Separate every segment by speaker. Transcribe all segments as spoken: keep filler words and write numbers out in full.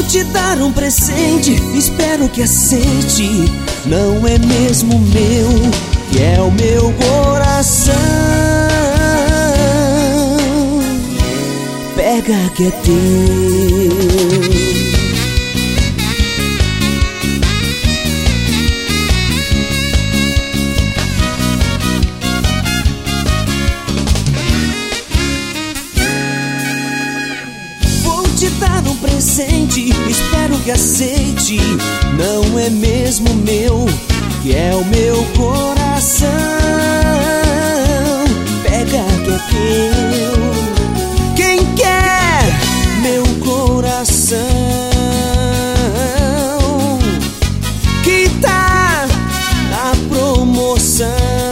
Speaker 1: te dar um presente, espero que aceite. Não é mesmo meu, que é o meu coração. Pega que é teu. Te dar um presente, espero que aceite. Não é mesmo meu, que é o meu coração. Pega que é teu. Quem quer meu coração? Que tá na promoção.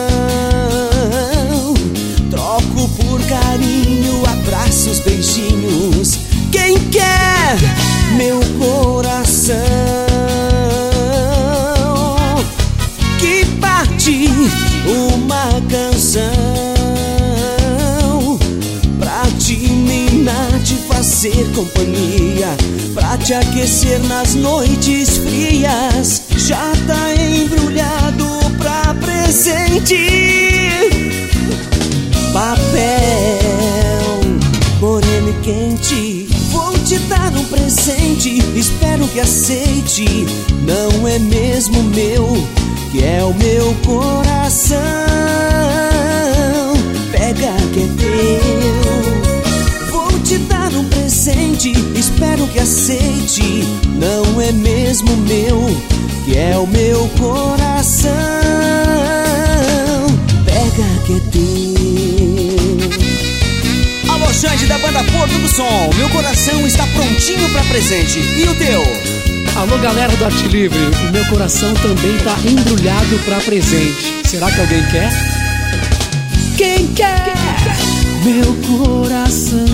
Speaker 1: Troco por carinho, abraços, beijinhos. Quem quer meu coração? Que bate uma canção pra te ninar, te fazer companhia, pra te aquecer nas noites frias. Já tá embrulhado pra presente. Papel moreno e quente. Vou te dar um presente, espero que aceite. Não é mesmo meu, que é o meu coração. Pega que é teu. Vou te dar um presente, espero que aceite. Não é mesmo meu, que é o meu coração. Pega que é teu.
Speaker 2: Alô, Xande da banda Porto do Som, meu coração está prontinho pra presente. E o teu?
Speaker 3: Alô, galera do Arte Livre, o meu coração também tá embrulhado pra presente. Será que alguém quer?
Speaker 1: Quem quer meu coração?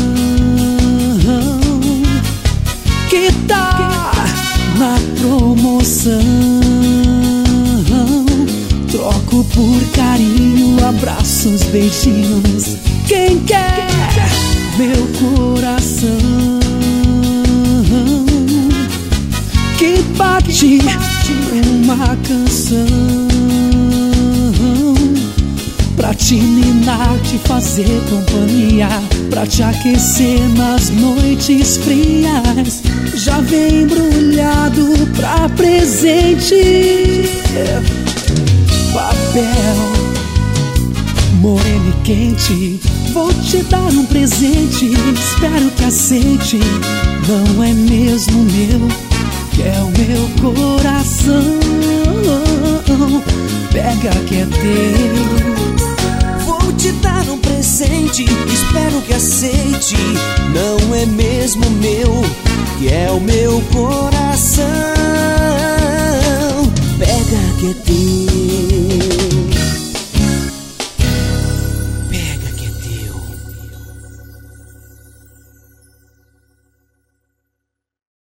Speaker 1: Que tá na promoção. Troco por carinho, abraços, beijinhos. Quem quer meu coração? Que bate uma canção pra te ninar, te fazer companhia, pra te aquecer nas noites frias. Já vem embrulhado pra presente. Papel moreno e quente. Vou te dar um presente, espero que aceite. Não é mesmo meu, que é o meu coração. Pega que é teu. Vou te dar um presente, espero que aceite. Não é mesmo meu, que é o meu coração. Pega que é teu.